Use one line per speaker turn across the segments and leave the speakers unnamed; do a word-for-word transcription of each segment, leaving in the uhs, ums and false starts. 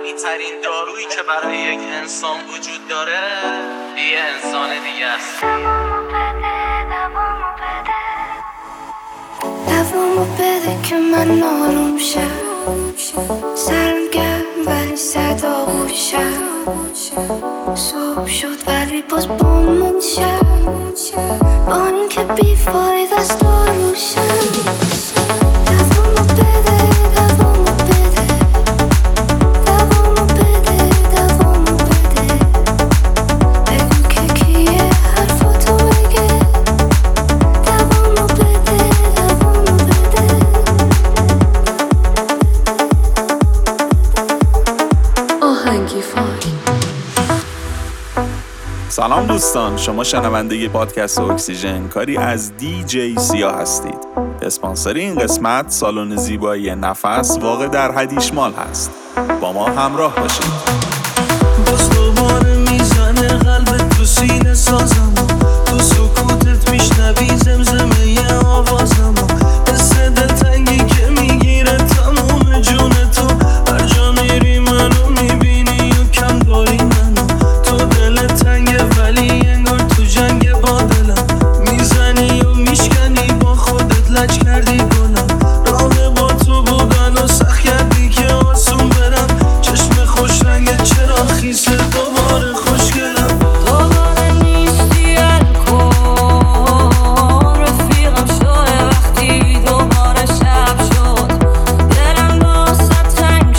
قوی ترین دارویی که برای یک انسان وجود داره یه انسان دیگه است.
دوامو بده که من آروم شم، سرم گرم ولی صدا گوشم. صبح شد ولی باز بامون شم، با این که بیفاید است روشم. دوامو بده، دوامو بده، دوامو بده، دوامو بده. بگو که کیه حرفاتو بگه. دوامو بده، دوامو بده. آهنگی فاک.
سلام دوستان، شما شنونده پادکست اکسیژن کاری از دی جی سیا هستید. اسپانسر این قسمت سالن زیبایی نفس واقع در هدیشمال هست. با ما همراه باشید.
باز دوباره میزنه قلبت تو سینه سازمو، تو سکوتت میشنوی زمزمه ی آوازمو، حس دلتنگی که میگیره تموم جون تو. هر جا میری منو میبینی و کم داری منو، تو دل تنگه ولی انگار تو جنگ با دلم. میزنی و میشکنی با خودت لج کردی گلم، راه با تو بودن و سخت کردی که آسون برم. چشم خوش رنگت چرا خیسه دوباره خوشگلم. دوباره نیستی الکل رفیقم شده وقتی دوباره شب شد. دلم واسه تنگ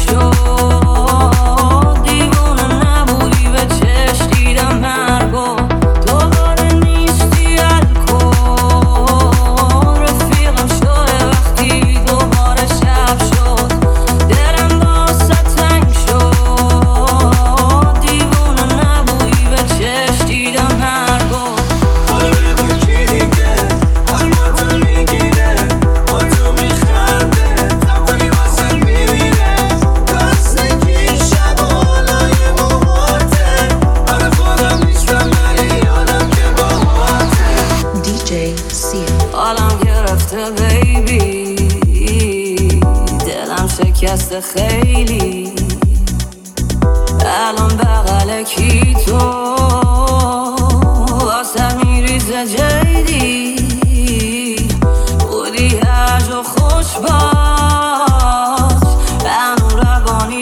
شد، دیوونه نبودی به چشم دیدم مرگو. دوباره نیستی الکل رفیقم شده وقتی دوباره شب شد. دلم واسه تنگ شد، دیوونه نبودی به چشم دیدم مرگو. قلبت کی دیگه حرماتو میگیره، با تو میخنده تبایی واسه میمیره. دستگی شب و حالای موهاته، برای خودم نیستم ولی یادم که باهاته.
دی جی سیا.
حالم گرفته بیبی، دلم شکسته خیلی. الان بغل کی تو واسه میریزه جیدی. بودی هرج و خوش باش، همون روانی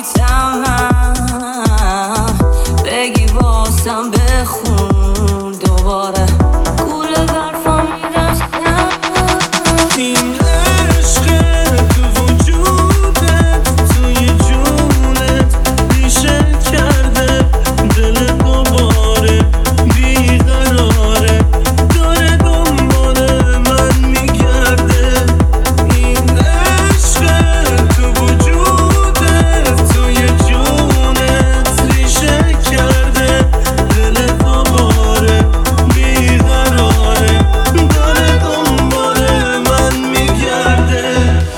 تمام. بگی واسم بخون دوباره گول برفا میدستم. این عشقه تو وجودت، توی جونت ریشه کرده. دل دوباره بیقراره، داره دنبال من میگرده. این عشقه تو وجودت، توی جونت ریشه کرده. دل دوباره بیقراره، داره دنبال من میگرده.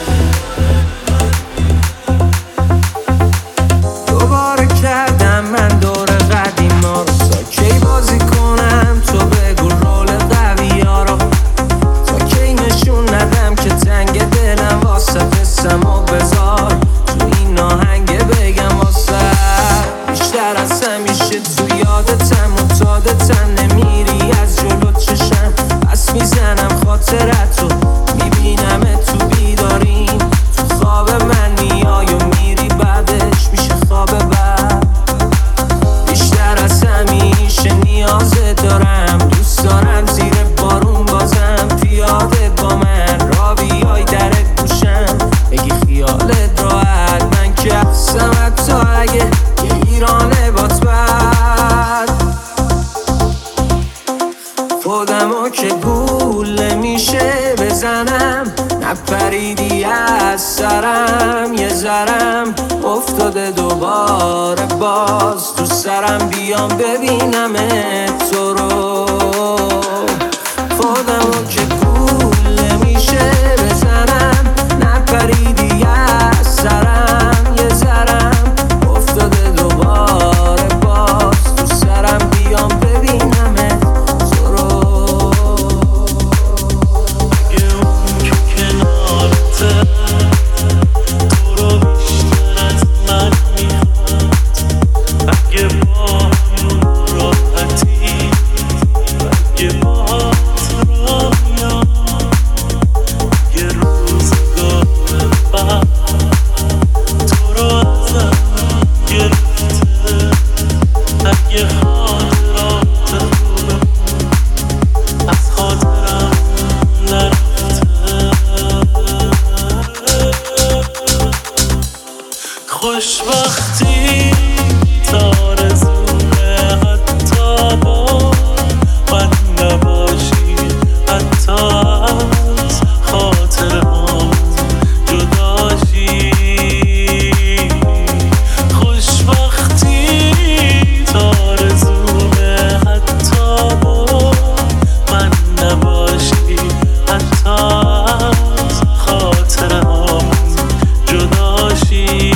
دوباره کردم من دور قدیما رو، تا کی بازی کنم تو بگو رول قوی ها رو. تا کی نشون ندم که تنگ دلم واسه قسم و بذار تو این آهنگ بگم واسه. بیشتر از همیشه تو یادتم و تادتم، نمیری از جلو چشم. پس میزنم خاطرت رو، میبینم تو بیداریم. تو خواب من میای و میری، بعدش میشه خواب بد. بیشتر از همیشه نیازت دارم، دوست دارم زیر بارون بازم پیاده با من را بیای در گوشم. بگی خیالت راحت، من که هستم حتی اگه یه ایرانه بات بد. خودمو که گول میشه بزنم، نپریدی از سرم. یه ذرم افتاده دوباره باز تو سرم، بیام ببینم تو رو. خودمو که گول میشه بزنم، نپریدی از سرم. یه ذرم افتاده دوباره باز تو سرم، بیام ببینم تو رو. اگه اون که کنارته تو رو بیشتر از من میخوام.
خوشبختی تا آرزومه حتی با من نباشی، حتی از خاطر هم جداشی. خوشبختی تا آرزومه حتی با من نباشی، حتی از خاطر هم جداشی.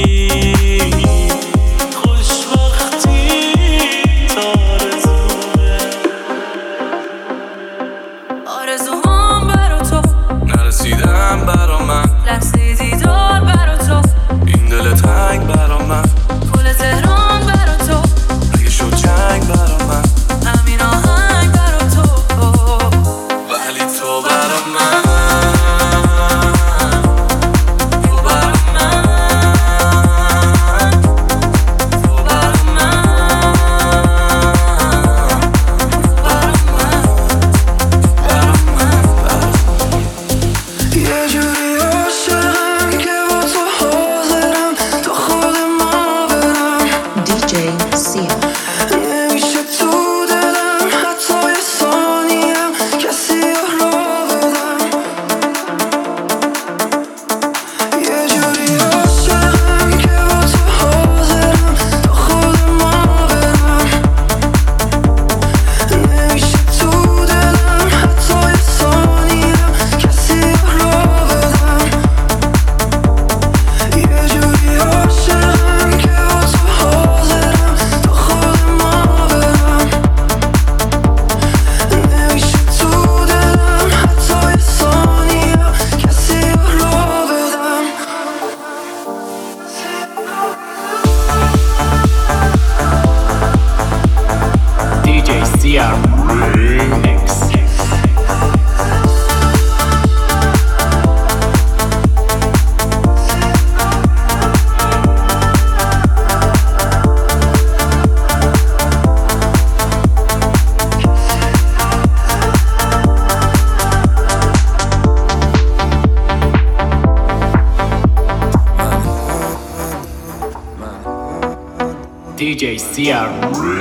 دی جی سی آر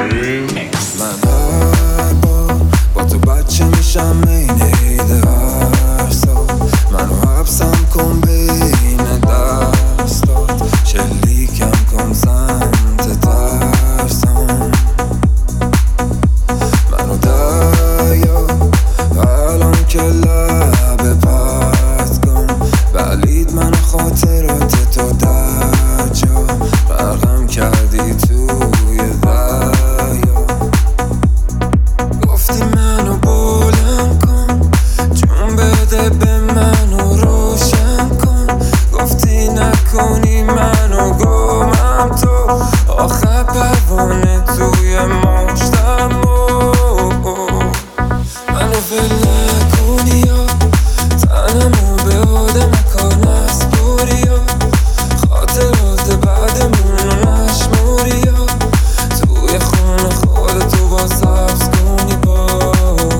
Remix.
من هر بار با تو بچه میشم این ایده هرسا، منو حبسم کن بین دستات، شلیکم کن سمت ترسم، منو دریا الان که لبه پرد کن، بلید من خاطرات تو در جا برقم کردی توی دریا، گفتی منو بلند کن، جون بده به منو روشن کن، گفتی نکنی منو گمم تو، آخر پروانه توی مشتم، منو ول نکنی یا تنمو به آدم کن از بوری یا خاطرات بعدمونو نشموری یا توی خونه خودتو با سبز کنی با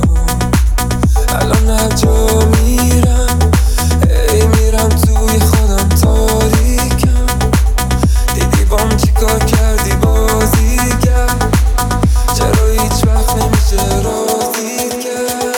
الان هر جا میرم ای میرم توی خودم تاریکم، دیدی بام چی کار کردی بازی کرد، چرا هیچ وقت نمیشه راضی کرد.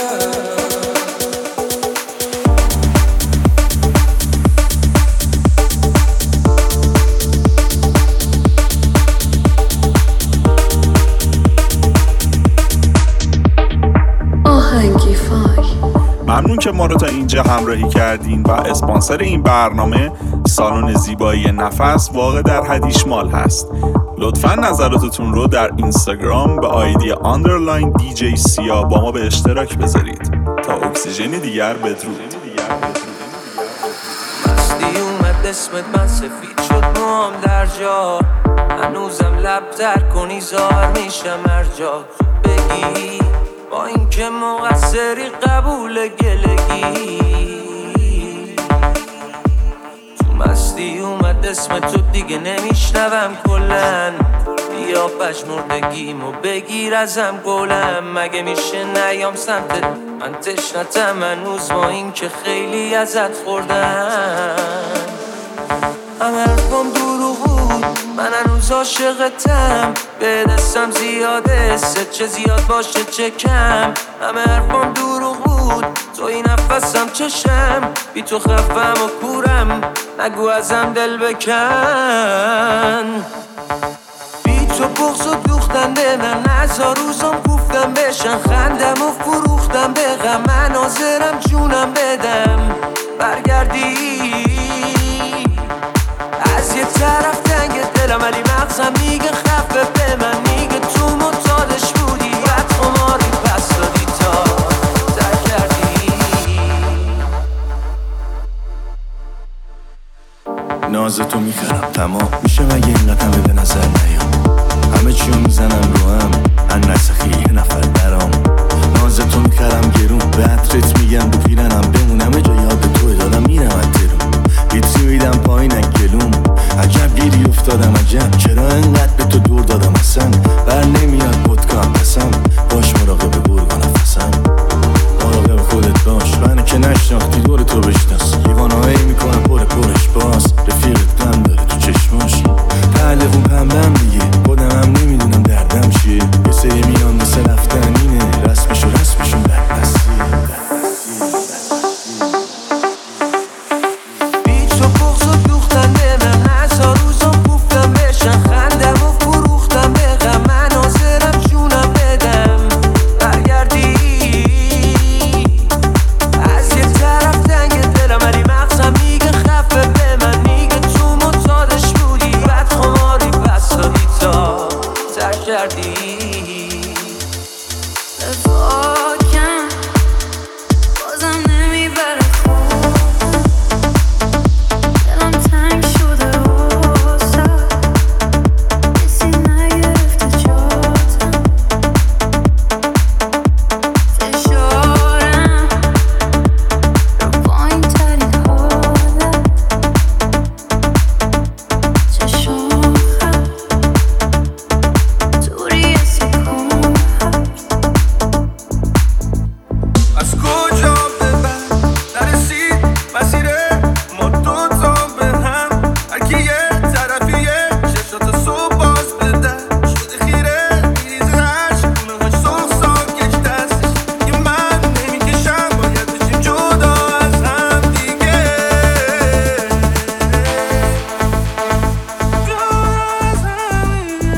آهنگی فای.
ممنون که ما رو تا اینجا همراهی کردین و اسپانسر این برنامه سالن زیبایی نفس واقع در هدیشمال هست. لطفاً نظراتتون رو در اینستاگرام به آیدی آندرلاین دی جی سیا با ما به اشتراک بذارید. تا اکسیژن دیگر بدرود.
مستی اومد اسمت من سفید شد موام در جا، هنوزم لب تر کنی زار میشم هر جا تو بگی، با اینکه مقصری قبول گلگی، تو مستی اومد اسم تو دیگه نمیشنوم کلن، بیا پشمردگیمو بگیر ازم گلم، مگه میشه نیام سمتت من تشنتم هنوز با اینکه خیلی ازت خوردم، همه رفم دروغو من هنوز عاشقتم، به دستم زیاده، چه زیاد باشه چه کم، همه حرفام دروغ بود، تو این نفسم چشم، بی تو خفم و کورم، نگو ازم دل بکن. بی تو بغض و دوختن به من، هزار روزم گفتم بشن، خندم و فروختم به غم، من حاضرم جونم بدم برگردی. از یه طرف تنگ دلم ولی مغزم میگه خفه به من، میگه تو معتادش بودی، بعد خماری پس دادی تا ترک کردی.
نازتو میخرم تمام میشه مگه اینقدر همه به نظر نیام، همه چیو میزنم رو هم هن نسخی یه نفر درام. نازتو میخرم گرون به عطرت میگم رو پیرنم بمون، همه جا یاد توی دادم میرم اترون، بیتری میدم پایین گلوم، عجب گیری افتادم عجب چرا انقدر به تو دور دادم اصلا، بر نمیاد پدکام بسم باش مراقب برگا نفسم، مراقب خودت باش منو که نشناختی دور تو بشناس، دیوانهایی میکنم پر پرش باز، رفیقت غم داره تو چشماش، پهلوون پنبم دیگه خودم هم نمیدونم دردم چیه، یه سری میان مثل رفتن اینه، رسمشو رسمشون بدنسی
بی تو بغض و دوختن به من، هزار روزم گفتم بشن، خندم و فروختم به غم، من حاضرم جونم بدم برگردی. از یه طرف تنگ دلم ولی مغزم میگه خفه به من، میگه تو معتادش بودی، بعد خماری پس دادی تا ترک کردی.
رفاکم بازم نمیبره خوب، دلم تنگ شده واسه کسی نگرفته جاتم، فشارم رو پایین ترین حالت، چشم خم دوری سکون
از کجا به بعد نرسید مسیر ما دوتا به هم، هرکی یه طرفیه چشات صبح باز بده، شده خیره میریزه عشق خونه هاش سرخ ساکش دستش، که من نمیکشم باید بشیم جدا از هم دیگه، جدا از هم دیگه،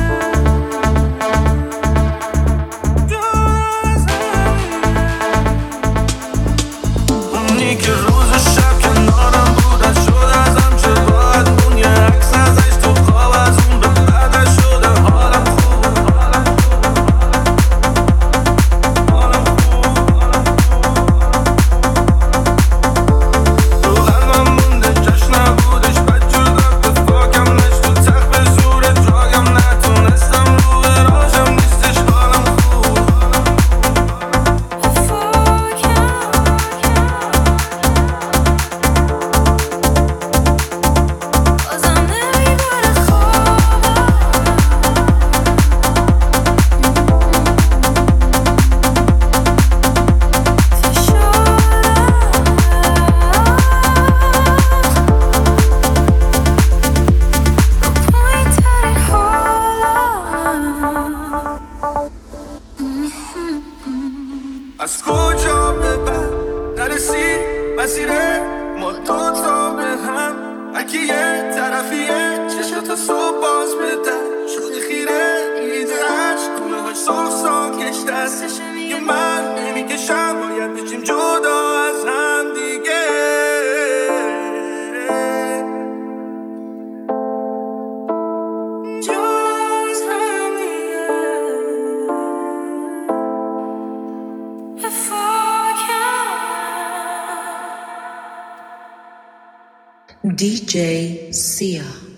جدا از هم اونی که روز و شب کنارم بود از شد ازم چه باید مون، یه عکس ازش تو خواب از اون به بعدش شده حالم خوب، حالم خوب، تو قلبم مونده جشن نبودش، بد جور داد به فاکم نشت تو تخت به زور جاگم، نتونستم رو به راجم نیستش حالم خوب.
بازم نمیبره خواب، پایین ترین حالم.
از کجا به بعد نرسید مسیر ما دوتا به هم، هرکی یه طرفیه چشات صبح باز بده، شده خیره میریزه عشق خونه هاش سرخ ساکش دستش، که من نمیکشم باید بشیم جدا از هم دیگه، جدا از هم دیگه.
دی جی Sia.